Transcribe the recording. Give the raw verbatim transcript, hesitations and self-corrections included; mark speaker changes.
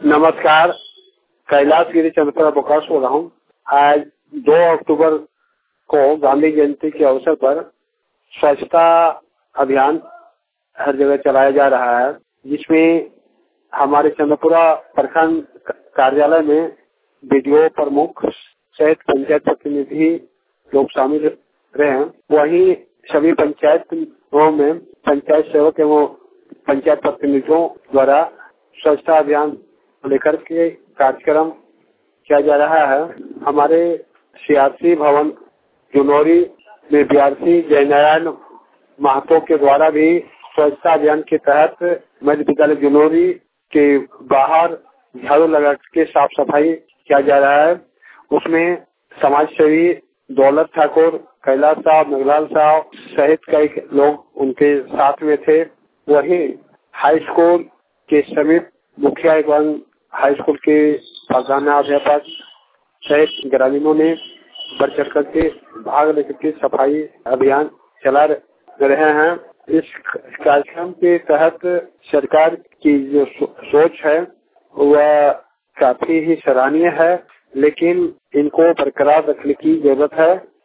Speaker 1: नमस्कार, कैलाश गिरी चंद्रपुरा बोकारो बोल रहा हूँ। आज दो अक्टूबर को गांधी जयंती के अवसर पर स्वच्छता अभियान हर जगह चलाया जा रहा है, जिसमें हमारे चंद्रपुरा प्रखंड कार्यालय में बीडीओ प्रमुख सहित पंचायत प्रतिनिधि लोग शामिल रहे। वहीं सभी पंचायतों में पंचायत सेवक एवं पंचायत प्रतिनिधियों द्वारा स्वच्छता अभियान लेकर के कार्यक्रम किया जा रहा है। हमारे सीआरसी भवन जुनौरी में बीआरसी जयनारायण महतो के द्वारा भी स्वच्छता अभियान के तहत मध्य विद्यालय जुनौरी के बाहर झाड़ू लगा के साफ सफाई किया जा रहा है। उसमें समाज सेवी दौलत ठाकुर, कैलाश साहब, मेघलाल साहब सहित कई लोग उनके साथ में थे। वहीं हाई स्कूल के समीप मुखिया एवं हाई स्कूल के प्रधानाध्यापक सहित ग्रामीणों ने बढ़ चढ़ करके भाग लेकर के सफाई अभियान चला रहे हैं। इस कार्यक्रम के तहत सरकार की जो सोच है वह काफी ही सराहनीय है, लेकिन इनको बरकरार रखने की जरूरत है।